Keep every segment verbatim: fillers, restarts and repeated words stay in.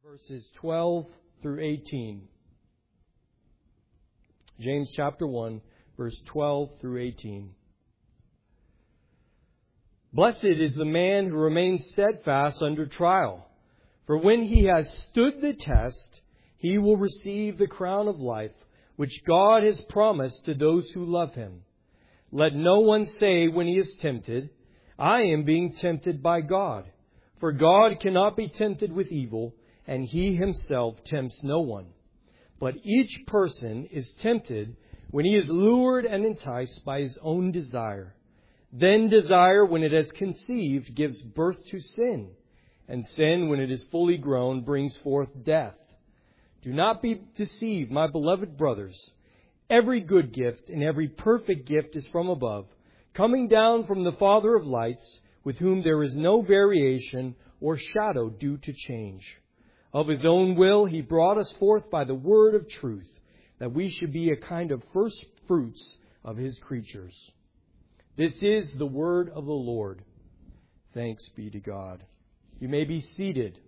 Verses twelve through eighteen. James chapter one, verse twelve through eighteen. Blessed is the man who remains steadfast under trial, for when he has stood the test, he will receive the crown of life, which God has promised to those who love Him. Let no one say when he is tempted, I am being tempted by God. For God cannot be tempted with evil, and He Himself tempts no one. But each person is tempted when he is lured and enticed by his own desire. Then desire, when it has conceived, gives birth to sin. And sin, when it is fully grown, brings forth death. Do not be deceived, my beloved brothers. Every good gift and every perfect gift is from above, coming down from the Father of lights, with whom there is no variation or shadow due to change. Of His own will He brought us forth by the word of truth, that we should be a kind of first fruits of His creatures. This is the word of the Lord. Thanks be to God. You may be seated.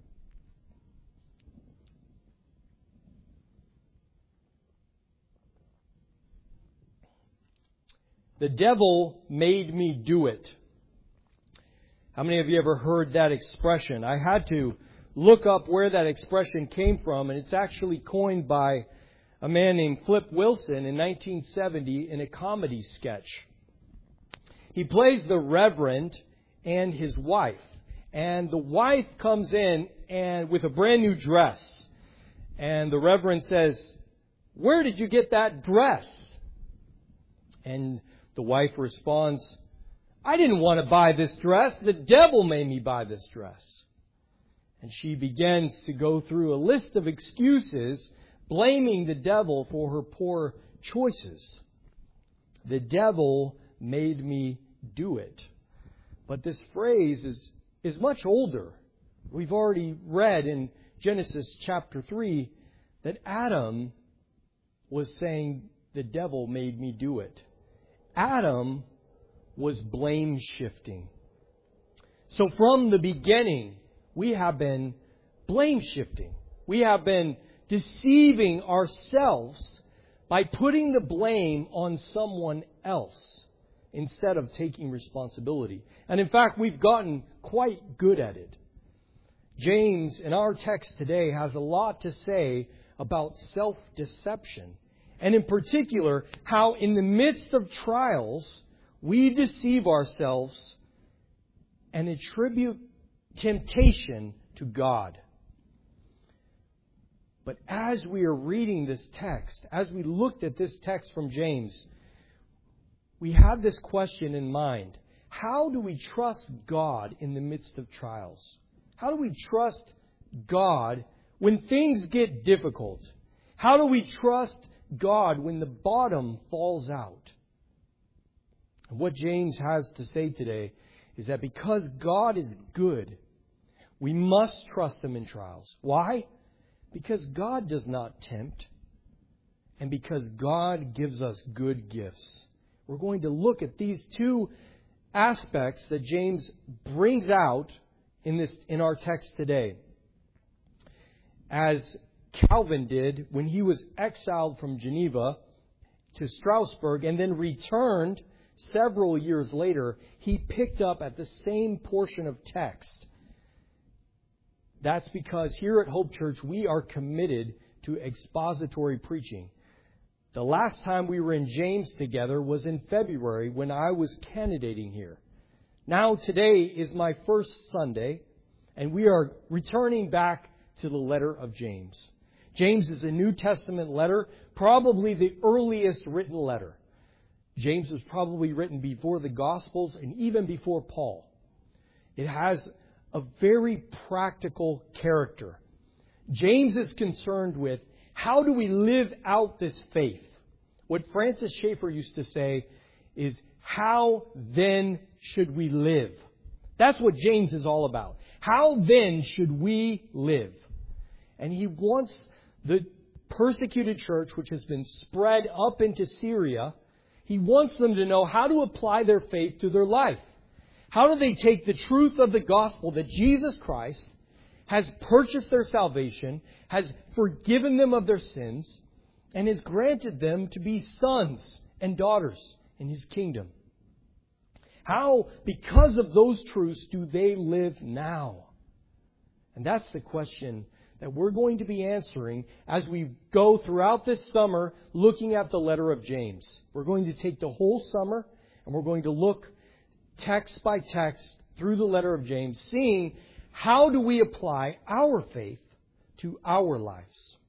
The devil made me do it. How many of you ever heard that expression? I had to look up where that expression came from, and it's actually coined by a man named Flip Wilson in nineteen seventy in a comedy sketch. He plays the Reverend and his wife, and the wife comes in and with a brand new dress, and the Reverend says, "Where did you get that dress?" And the wife responds, "I didn't want to buy this dress. The devil made me buy this dress." And she begins to go through a list of excuses, blaming the devil for her poor choices. The devil made me do it. But this phrase is, is much older. We've already read in Genesis chapter three that Adam was saying, the devil made me do it. Adam was blame shifting. So from the beginning, we have been blame shifting. We have been deceiving ourselves by putting the blame on someone else instead of taking responsibility. And in fact, we've gotten quite good at it. James, in our text today, has a lot to say about self-deception. And in particular, how in the midst of trials, we deceive ourselves and attribute temptation to God. But as we are reading this text, as we looked at this text from James, we have this question in mind. How do we trust God in the midst of trials? How do we trust God when things get difficult? How do we trust God when the bottom falls out? And what James has to say today is that because God is good, we must trust Him in trials. Why? Because God does not tempt, and because God gives us good gifts. We're going to look at these two aspects that James brings out in this in our text today. As Calvin did when he was exiled from Geneva to Strasbourg and then returned several years later, he picked up at the same portion of text. That's because here at Hope Church, we are committed to expository preaching. The last time we were in James together was in February when I was candidating here. Now today is my first Sunday, and we are returning back to the letter of James. James is a New Testament letter, probably the earliest written letter. James was probably written before the Gospels and even before Paul. It has a very practical character. James is concerned with how do we live out this faith? What Francis Schaeffer used to say is, how then should we live? That's what James is all about. How then should we live? And he wants the persecuted church, which has been spread up into Syria, he wants them to know how to apply their faith to their life. How do they take the truth of the gospel that Jesus Christ has purchased their salvation, has forgiven them of their sins, and has granted them to be sons and daughters in His kingdom. How, because of those truths, do they live now? And that's the question that we're going to be answering as we go throughout this summer looking at the letter of James. We're going to take the whole summer and we're going to look text by text through the letter of James, seeing how do we apply our faith to our lives.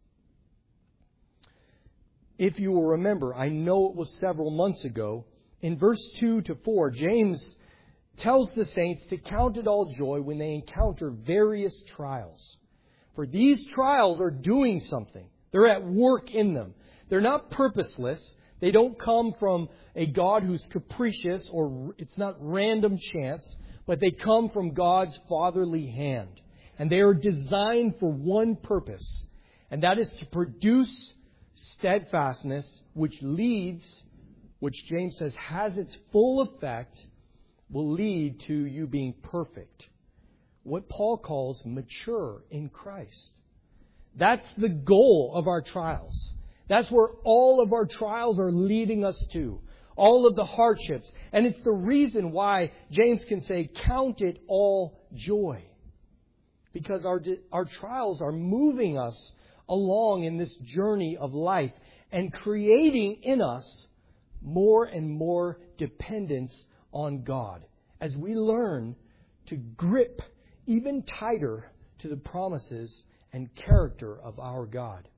If you will remember, I know it was several months ago, in verse two to four, James tells the saints to count it all joy when they encounter various trials. For these trials are doing something. They're at work in them. They're not purposeless. They don't come from a God who's capricious or it's not random chance, but they come from God's fatherly hand. And they are designed for one purpose, and that is to produce steadfastness, which leads, which James says has its full effect, will lead to you being perfect. What Paul calls mature in Christ. That's the goal of our trials. That's where all of our trials are leading us to. All of the hardships. And it's the reason why James can say, count it all joy. Because our, our trials are moving us along in this journey of life and creating in us more and more dependence on God as we learn to grip even tighter to the promises and character of our God.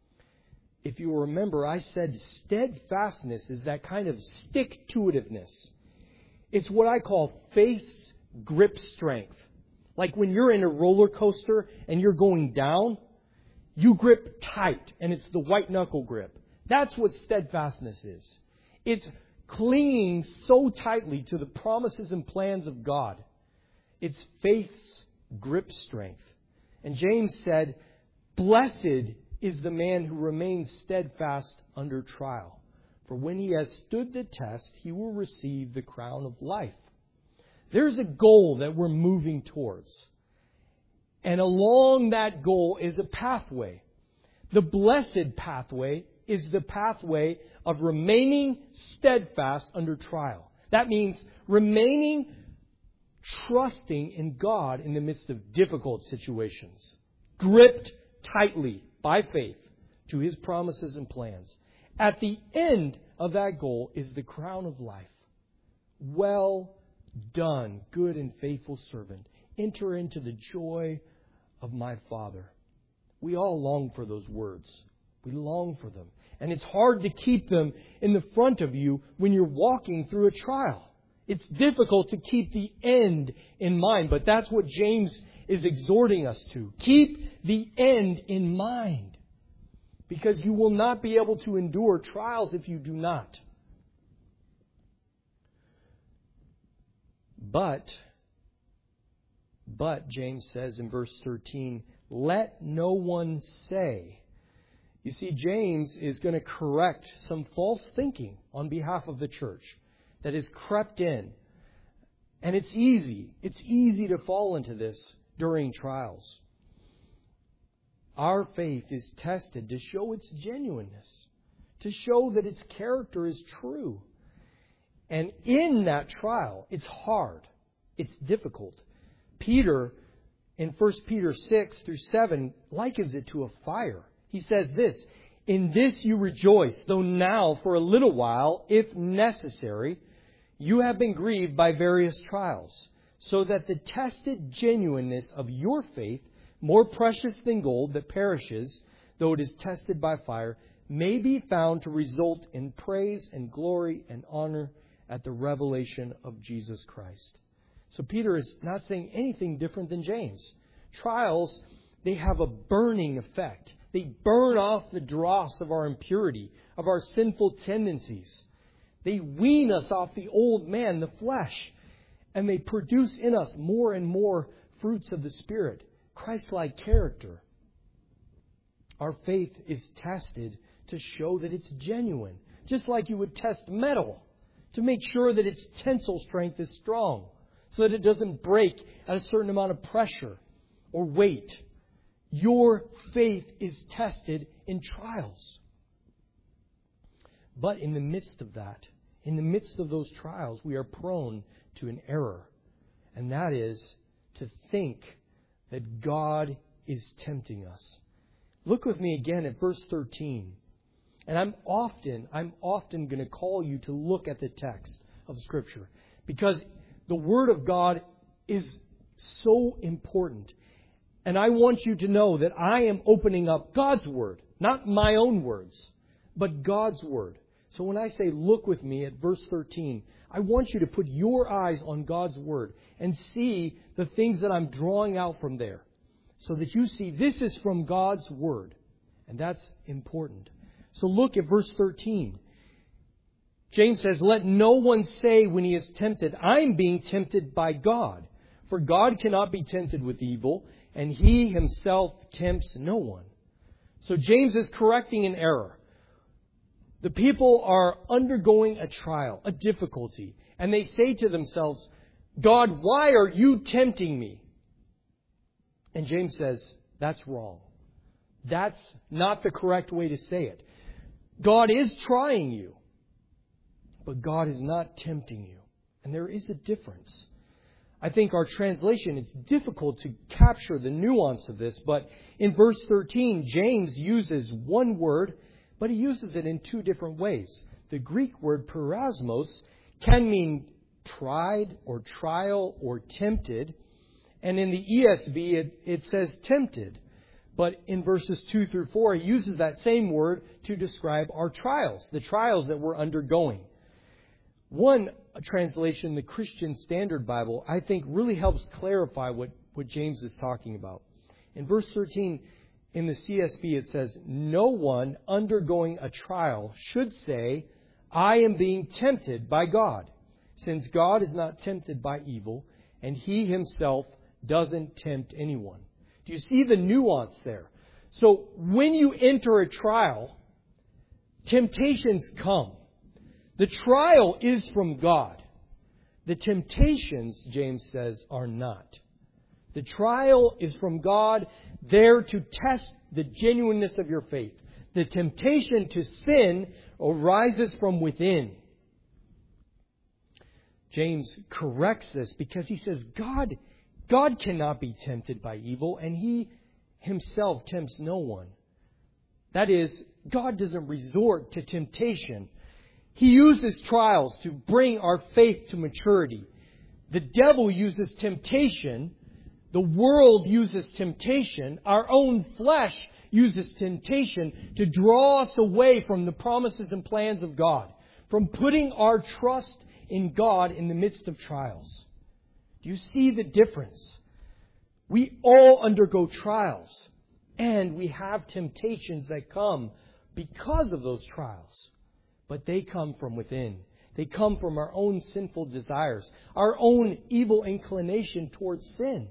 If you remember, I said steadfastness is that kind of stick-to-itiveness. It's what I call faith's grip strength. Like when you're in a roller coaster and you're going down, you grip tight, and it's the white knuckle grip. That's what steadfastness is. It's clinging so tightly to the promises and plans of God. It's faith's grip strength. And James said, blessed is the man who remains steadfast under trial. For when he has stood the test, he will receive the crown of life. There's a goal that we're moving towards. And along that goal is a pathway. The blessed pathway is the pathway of remaining steadfast under trial. That means remaining trusting in God in the midst of difficult situations. Gripped tightly by faith to His promises and plans. At the end of that goal is the crown of life. Well done, good and faithful servant. Enter into the joy of my Father. We all long for those words. We long for them. And it's hard to keep them in the front of you when you're walking through a trial. It's difficult to keep the end in mind, but that's what James is exhorting us to. Keep the end in mind, because you will not be able to endure trials if you do not. But, but, James says in verse thirteen, let no one say. You see, James is going to correct some false thinking on behalf of the church that has crept in. And it's easy. It's easy to fall into this during trials. Our faith is tested to show its genuineness, to show that its character is true. And in that trial, it's hard. It's difficult. Peter, in First Peter six through seven, likens it to a fire. He says this, in this you rejoice, though now for a little while, if necessary, you have been grieved by various trials, so that the tested genuineness of your faith, more precious than gold that perishes, though it is tested by fire, may be found to result in praise and glory and honor at the revelation of Jesus Christ. So Peter is not saying anything different than James. Trials, they have a burning effect. They burn off the dross of our impurity, of our sinful tendencies. They wean us off the old man, the flesh, and they produce in us more and more fruits of the Spirit, Christ-like character. Our faith is tested to show that it's genuine, just like you would test metal to make sure that its tensile strength is strong, so that it doesn't break at a certain amount of pressure, or wait. Your faith is tested in trials. But in the midst of that, in the midst of those trials, we are prone to an error. And that is to think that God is tempting us. Look with me again at verse thirteen. And I'm often, I'm often going to call you to look at the text of Scripture, because the Word of God is so important. And I want you to know that I am opening up God's Word, not my own words, but God's Word. So when I say look with me at verse thirteen, I want you to put your eyes on God's Word and see the things that I'm drawing out from there, so that you see this is from God's Word. And that's important. So look at verse thirteen. James says, "Let no one say when he is tempted, I'm being tempted by God. For God cannot be tempted with evil, and He Himself tempts no one." So James is correcting an error. The people are undergoing a trial, a difficulty, and they say to themselves, "God, why are you tempting me?" And James says, that's wrong. That's not the correct way to say it. God is trying you, but God is not tempting you. And there is a difference. I think our translation, it's difficult to capture the nuance of this, but in verse thirteen, James uses one word, but he uses it in two different ways. The Greek word peirasmos can mean tried or trial or tempted. And in the E S V, it, it says tempted. But in verses two through four, he uses that same word to describe our trials, the trials that we're undergoing. One translation, the Christian Standard Bible, I think really helps clarify what, what James is talking about. In verse thirteen, in the C S B, it says, "No one undergoing a trial should say, I am being tempted by God, since God is not tempted by evil, and He Himself doesn't tempt anyone." Do you see the nuance there? So when you enter a trial, temptations come. The trial is from God. The temptations, James says, are not. The trial is from God, there to test the genuineness of your faith. The temptation to sin arises from within. James corrects this because he says God, God cannot be tempted by evil, and He Himself tempts no one. That is, God doesn't resort to temptation. He uses trials to bring our faith to maturity. The devil uses temptation. The world uses temptation. Our own flesh uses temptation to draw us away from the promises and plans of God, from putting our trust in God in the midst of trials. Do you see the difference? We all undergo trials, and we have temptations that come because of those trials. But they come from within. They come from our own sinful desires, our own evil inclination towards sin.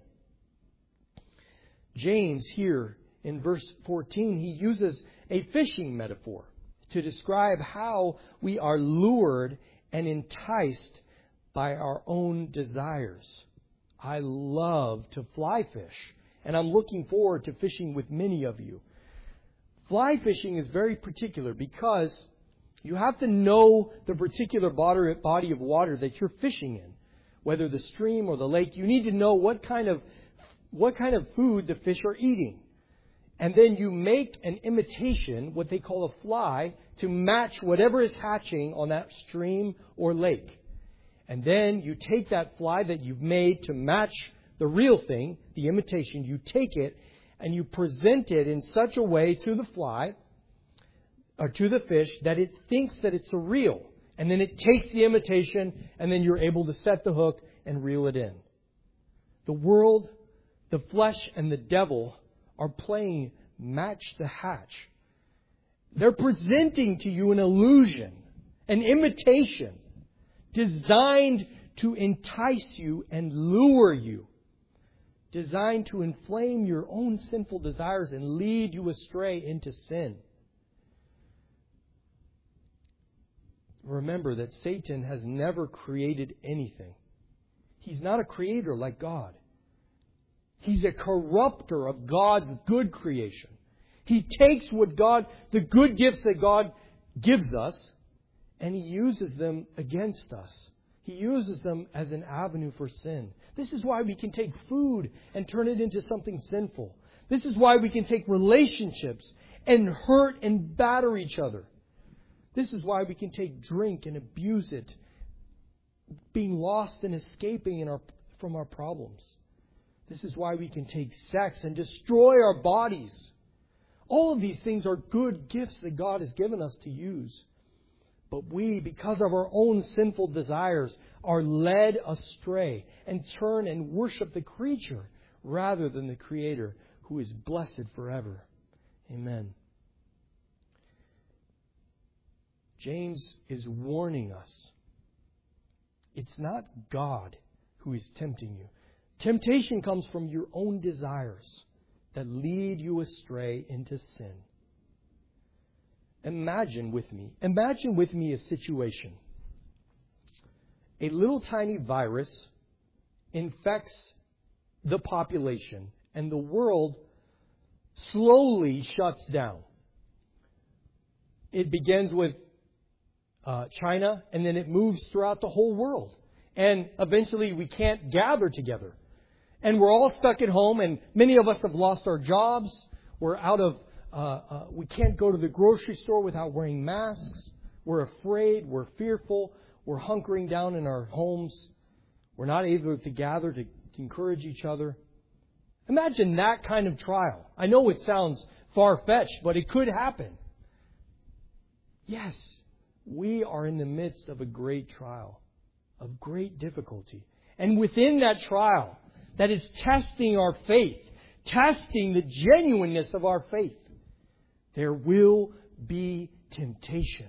James here in verse fourteen, he uses a fishing metaphor to describe how we are lured and enticed by our own desires. I love to fly fish, and I'm looking forward to fishing with many of you. Fly fishing is very particular because you have to know the particular body of water that you're fishing in, whether the stream or the lake. You need to know what kind of what kind of food the fish are eating. And then you make an imitation, what they call a fly, to match whatever is hatching on that stream or lake. And then you take that fly that you've made to match the real thing, the imitation, you take it and you present it in such a way to the fly or to the fish that it thinks that it's a real. And then it takes the imitation, and then you're able to set the hook and reel it in. The world, the flesh, and the devil are playing match the hatch. They're presenting to you an illusion, an imitation, designed to entice you and lure you, designed to inflame your own sinful desires and lead you astray into sin. Remember that Satan has never created anything. He's not a creator like God. He's a corrupter of God's good creation. He takes what God, the good gifts that God gives us, and He uses them against us. He uses them as an avenue for sin. This is why we can take food and turn it into something sinful. This is why we can take relationships and hurt and batter each other. This is why we can take drink and abuse it, being lost and escaping in our, from our problems. This is why we can take sex and destroy our bodies. All of these things are good gifts that God has given us to use. But we, because of our own sinful desires, are led astray and turn and worship the creature rather than the Creator, who is blessed forever. Amen. James is warning us. It's not God who is tempting you. Temptation comes from your own desires that lead you astray into sin. Imagine with me, imagine with me a situation. A little tiny virus infects the population and the world slowly shuts down. It begins with uh, China, and then it moves throughout the whole world. And eventually we can't gather together. And we're all stuck at home, and many of us have lost our jobs. We're out of, uh, uh, we can't go to the grocery store without wearing masks. We're afraid. We're fearful. We're hunkering down in our homes. We're not able to gather to, to encourage each other. Imagine that kind of trial. I know it sounds far-fetched, but it could happen. Yes, we are in the midst of a great trial, of great difficulty. And within that trial, that is testing our faith, testing the genuineness of our faith, there will be temptation.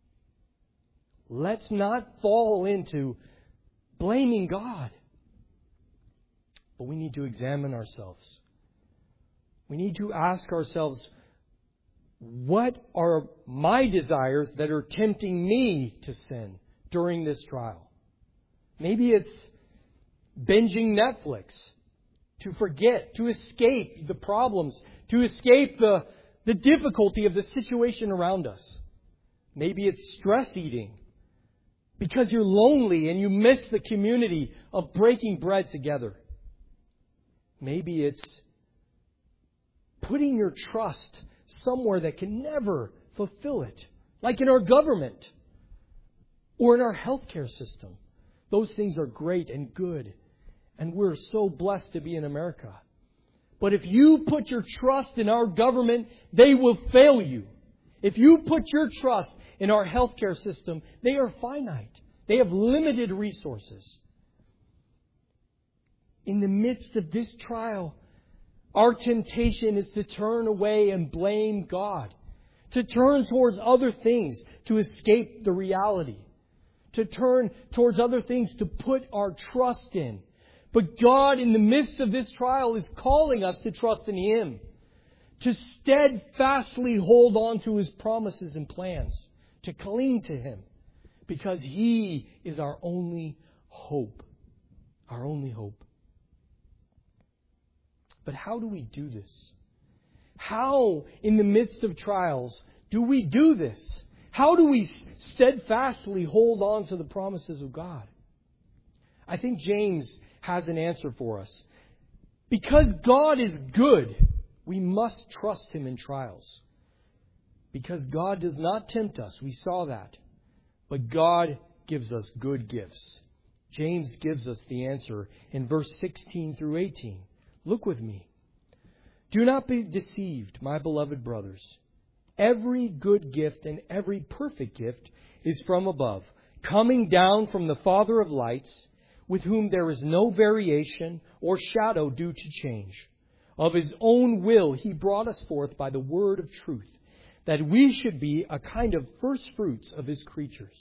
Let's not fall into blaming God. But we need to examine ourselves. We need to ask ourselves, what are my desires that are tempting me to sin during this trial? Maybe it's binging Netflix to forget, to escape the problems, to escape the, the difficulty of the situation around us. Maybe it's stress eating because you're lonely and you miss the community of breaking bread together. Maybe it's putting your trust somewhere that can never fulfill it, like in our government or in our healthcare system. Those things are great and good, and we're so blessed to be in America. But if you put your trust in our government, they will fail you. If you put your trust in our healthcare system, they are finite. They have limited resources. In the midst of this trial, our temptation is to turn away and blame God, to turn towards other things to escape the reality, to turn towards other things to put our trust in. But God, in the midst of this trial, is calling us to trust in Him, to steadfastly hold on to His promises and plans, to cling to Him, because He is our only hope, our only hope. But how do we do this? How, in the midst of trials, do we do this? How do we steadfastly hold on to the promises of God? I think James has an answer for us. Because God is good, we must trust Him in trials. Because God does not tempt us. We saw that. But God gives us good gifts. James gives us the answer in verse sixteen through eighteen. Look with me. Do not be deceived, my beloved brothers. Every good gift and every perfect gift is from above, coming down from the Father of lights, with whom there is no variation or shadow due to change. Of His own will He brought us forth by the word of truth, that we should be a kind of first fruits of His creatures.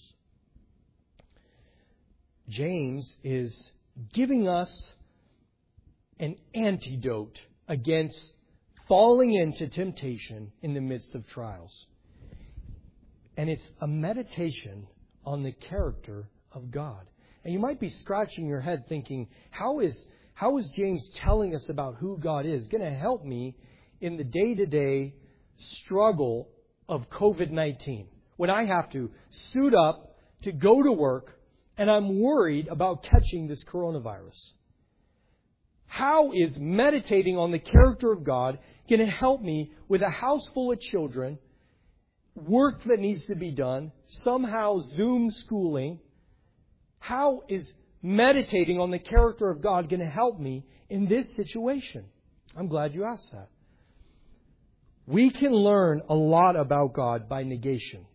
James is giving us an antidote against falling into temptation in the midst of trials. And it's a meditation on the character of God. And you might be scratching your head thinking, how is How is James telling us about who God is going to help me in the day-to-day struggle of covid nineteen? When I have to suit up to go to work and I'm worried about catching this coronavirus. How is meditating on the character of God going to help me with a house full of children, work that needs to be done, somehow Zoom schooling? How is meditating on the character of God going to help me in this situation? I'm glad you asked that. We can learn a lot about God by negation.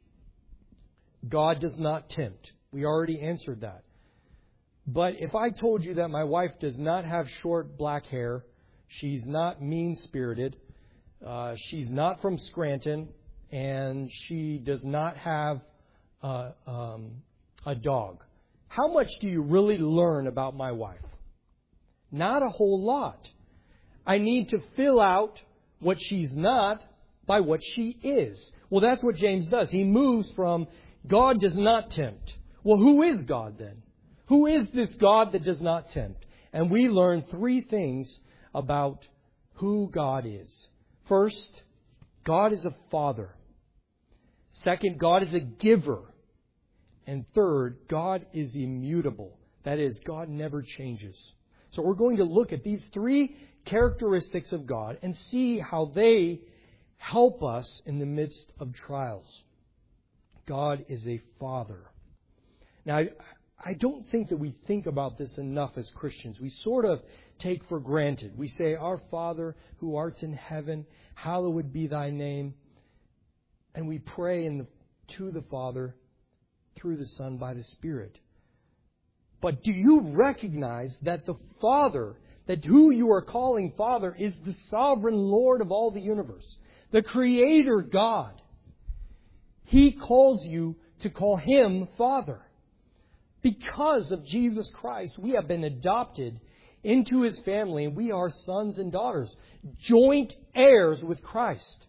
God does not tempt. We already answered that. But if I told you that my wife does not have short black hair, she's not mean-spirited, uh, she's not from Scranton, and she does not have uh, um, a dog, how much do you really learn about my wife? Not a whole lot. I need to fill out what she's not by what she is. Well, that's what James does. He moves from God does not tempt. Well, who is God then? Who is this God that does not tempt? And we learn three things about who God is. First, God is a father. Second, God is a giver. And third, God is immutable. That is, God never changes. So we're going to look at these three characteristics of God and see how they help us in the midst of trials. God is a father. Now, I, I don't think that we think about this enough as Christians. We sort of take for granted. We say, Our Father who art in heaven, hallowed be thy name. And we pray in the, to the Father through the Son by the Spirit. But do you recognize that the Father, that who you are calling Father, is the sovereign Lord of all the universe, the Creator God? He calls you to call Him Father. Because of Jesus Christ, we have been adopted into His family, and we are sons and daughters, joint heirs with Christ.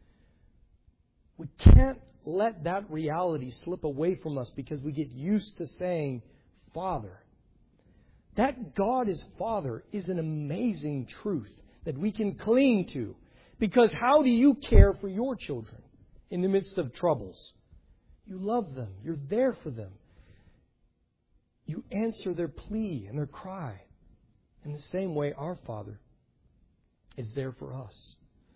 We can't let that reality slip away from us because we get used to saying Father. That God is Father is an amazing truth that we can cling to. Because how do you care for your children in the midst of troubles? You love them. You're there for them. You answer their plea and their cry. In the same way, our Father is there for us.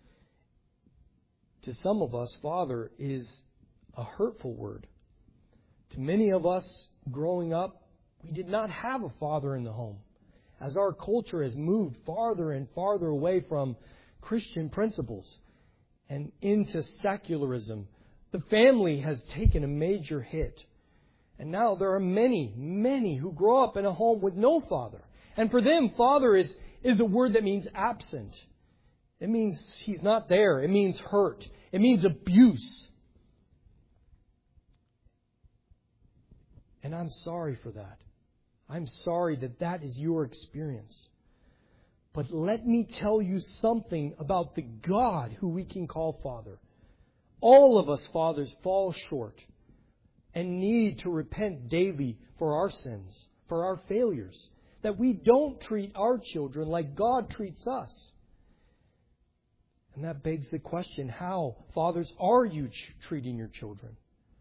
To some of us, Father is a hurtful word. To many of us growing up, we did not have a father in the home. As our culture has moved farther and farther away from Christian principles and into secularism, the family has taken a major hit. And now there are many, many who grow up in a home with no father. And for them, father is, is a word that means absent. It means he's not there. It means hurt. It means abuse. And I'm sorry for that. I'm sorry that that is your experience. But let me tell you something about the God who we can call Father. All of us fathers fall short and need to repent daily for our sins, for our failures, that we don't treat our children like God treats us. And that begs the question, how, fathers, are you ch- treating your children?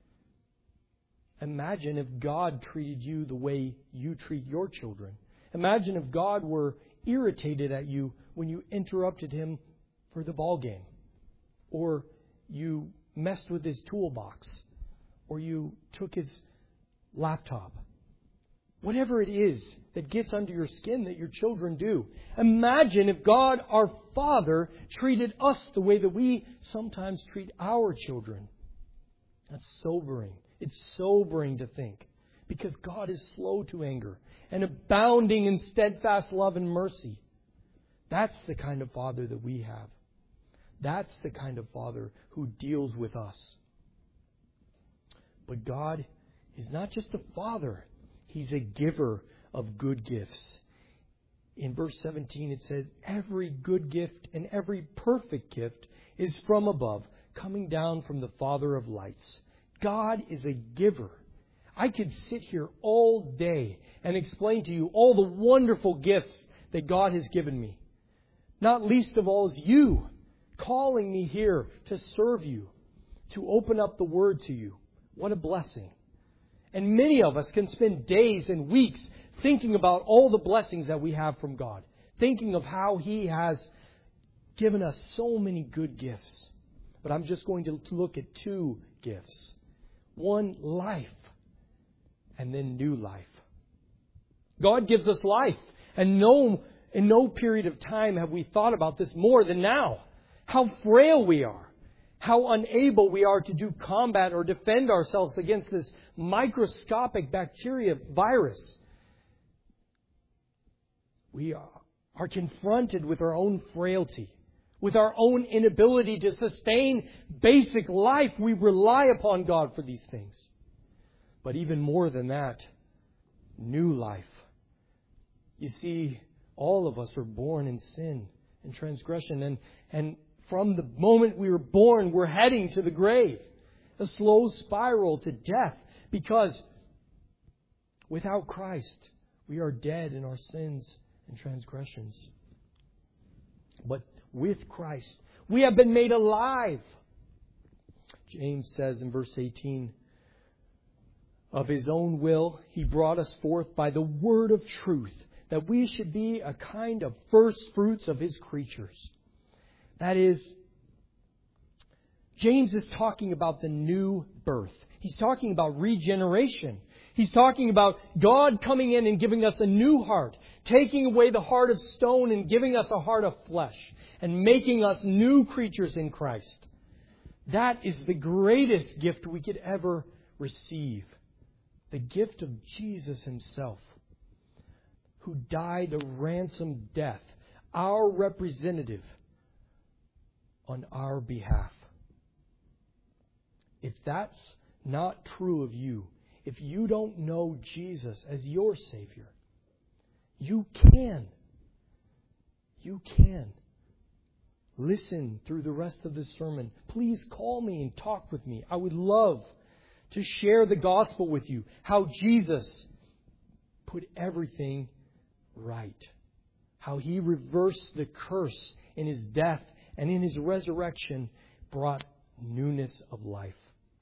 Imagine if God treated you the way you treat your children. Imagine if God were irritated at you when you interrupted Him for the ball game, or you messed with his toolbox, or you took his laptop. Whatever it is that gets under your skin that your children do. Imagine if God, our Father, treated us the way that we sometimes treat our children. That's sobering. It's sobering to think. Because God is slow to anger and abounding in steadfast love and mercy. That's the kind of Father that we have. That's the kind of Father who deals with us. But God is not just a Father. He's a giver of good gifts. In verse seventeen it says, every good gift and every perfect gift is from above, coming down from the Father of lights. God is a giver. I could sit here all day and explain to you all the wonderful gifts that God has given me. Not least of all is you, calling me here to serve you, to open up the Word to you. What a blessing. And many of us can spend days and weeks thinking about all the blessings that we have from God. Thinking of how He has given us so many good gifts. But I'm just going to look at two gifts. One, life. And then new life. God gives us life. And no, in no period of time have we thought about this more than now. How frail we are. How unable we are to do combat or defend ourselves against this microscopic bacteria virus. We are, are confronted with our own frailty, with our own inability to sustain basic life. We rely upon God for these things. But even more than that, new life. You see, all of us are born in sin and transgression, and, and from the moment we were born, we're heading to the grave. A slow spiral to death. Because without Christ, we are dead in our sins and transgressions. But with Christ, we have been made alive. James says in verse eighteen, of His own will, He brought us forth by the word of truth, that we should be a kind of first fruits of His creatures. That is, James is talking about the new birth. He's talking about regeneration. He's talking about God coming in and giving us a new heart, taking away the heart of stone and giving us a heart of flesh, and making us new creatures in Christ. That is the greatest gift we could ever receive. The gift of Jesus Himself, who died a ransom death, our representative, on our behalf. If that's not true of you, if you don't know Jesus as your Savior, you can. You can. Listen through the rest of this sermon. Please call me and talk with me. I would love to share the gospel with you. How Jesus put everything right. How He reversed the curse in His death, and in His resurrection brought newness of life.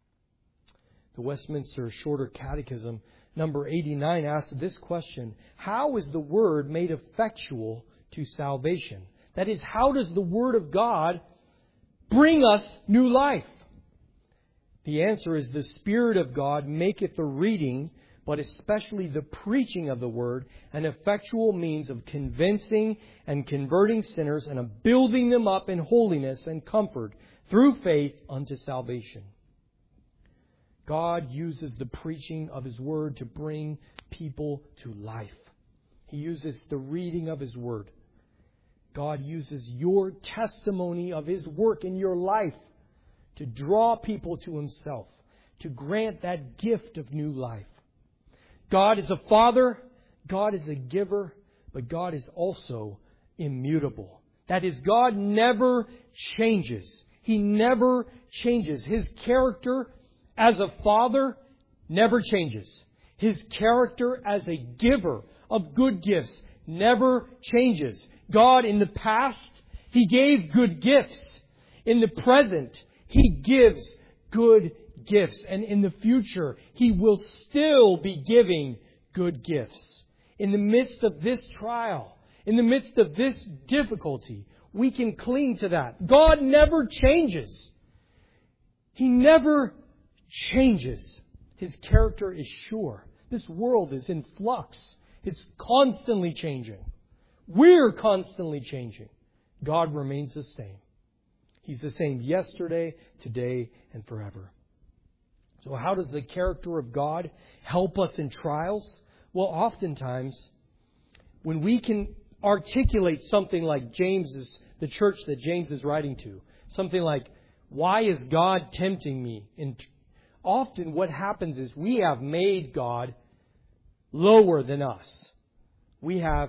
The Westminster Shorter Catechism, number eighty-nine, asks this question: how is the Word made effectual to salvation? That is, how does the Word of God bring us new life? The answer is, the Spirit of God maketh the reading, but especially the preaching of the Word, an effectual means of convincing and converting sinners, and of building them up in holiness and comfort through faith unto salvation. God uses the preaching of His Word to bring people to life. He uses the reading of His Word. God uses your testimony of His work in your life to draw people to Himself, to grant that gift of new life. God is a Father, God is a giver, but God is also immutable. That is, God never changes. He never changes. His character as a Father never changes. His character as a giver of good gifts never changes. God in the past, He gave good gifts. In the present, He gives good gifts. And in the future, He will still be giving good gifts. In the midst of this trial, in the midst of this difficulty, we can cling to that. God never changes. He never changes. His character is sure. This world is in flux. It's constantly changing. We're constantly changing. God remains the same. He's the same yesterday, today, and forever. So how does the character of God help us in trials? Well, oftentimes, when we can articulate something like James's, the church that James is writing to, something like, why is God tempting me? And often what happens is we have made God lower than us. We have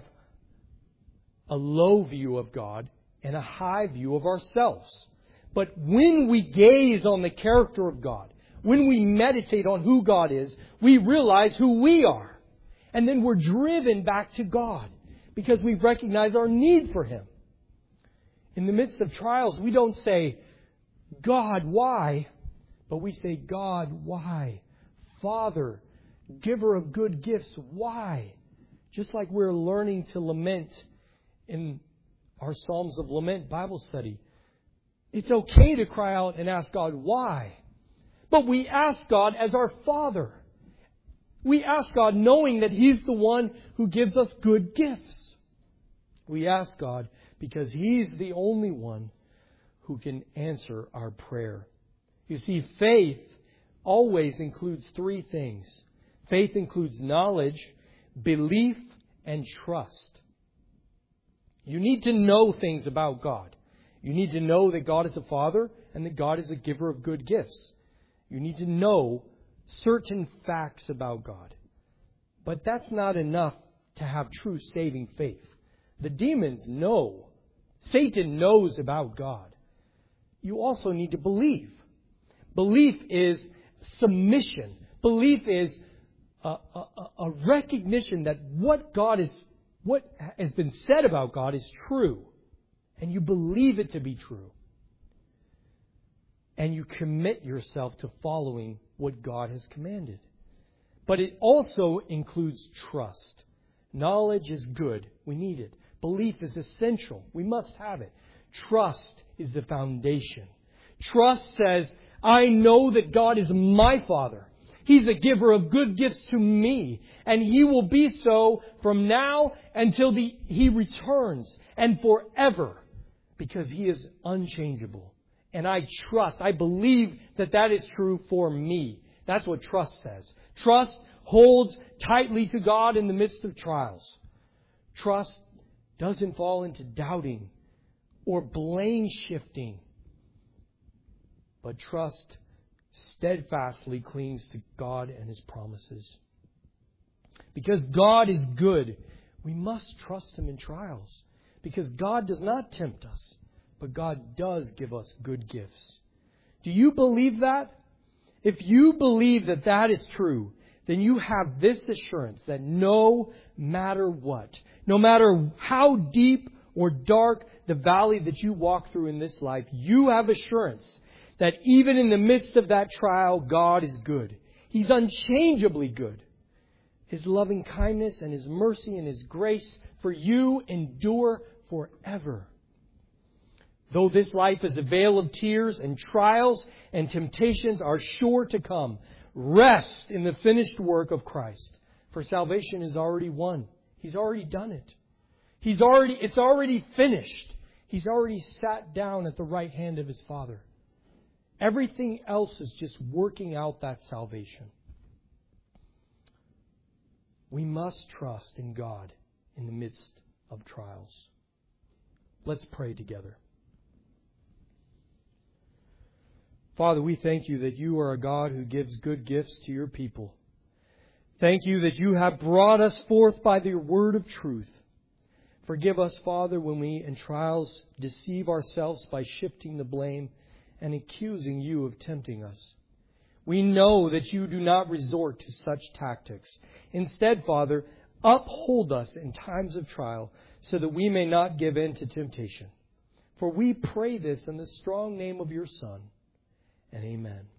a low view of God and a high view of ourselves. But when we gaze on the character of God, when we meditate on who God is, we realize who we are. And then we're driven back to God. because we recognize our need for Him. In the midst of trials, we don't say, God, why? But we say, God, why? Father, giver of good gifts, why? Just like we're learning to lament in our Psalms of Lament Bible study. It's okay to cry out and ask God, why? But we ask God as our Father. We ask God knowing that He's the one who gives us good gifts. We ask God because He's the only one who can answer our prayer. You see, faith always includes three things. Faith includes knowledge, belief, and trust. You need to know things about God. You need to know that God is a Father and that God is a giver of good gifts. You need to know certain facts about God. But that's not enough to have true saving faith. The demons know. Satan knows about God. You also need to believe. Belief is submission. Belief is a, a, a recognition that what God is, what has been said about God is true. And you believe it to be true. And you commit yourself to following what God has commanded. But it also includes trust. Knowledge is good. We need it. Belief is essential. We must have it. Trust is the foundation. Trust says, I know that God is my Father. He's a giver of good gifts to me. And He will be so from now until the, He returns and forever. Because He is unchangeable. And I trust, I believe that that is true for me. That's what trust says. Trust holds tightly to God in the midst of trials. Trust doesn't fall into doubting or blame shifting. But trust steadfastly clings to God and His promises. Because God is good, we must trust Him in trials. Because God does not tempt us, but God does give us good gifts. Do you believe that? If you believe that that is true, then you have this assurance that no matter what, no matter how deep or dark the valley that you walk through in this life, you have assurance that even in the midst of that trial, God is good. He's unchangeably good. His loving kindness and His mercy and His grace for you endure forever. Though this life is a vale of tears and trials and temptations are sure to come, rest in the finished work of Christ. For salvation is already won. He's already done it. He's already, it's already finished. He's already sat down at the right hand of His Father. Everything else is just working out that salvation. We must trust in God in the midst of trials. Let's pray together. Father, we thank You that You are a God who gives good gifts to Your people. Thank You that You have brought us forth by Your word of truth. Forgive us, Father, when we in trials deceive ourselves by shifting the blame and accusing You of tempting us. We know that You do not resort to such tactics. Instead, Father, uphold us in times of trial so that we may not give in to temptation. For we pray this in the strong name of Your Son. And amen.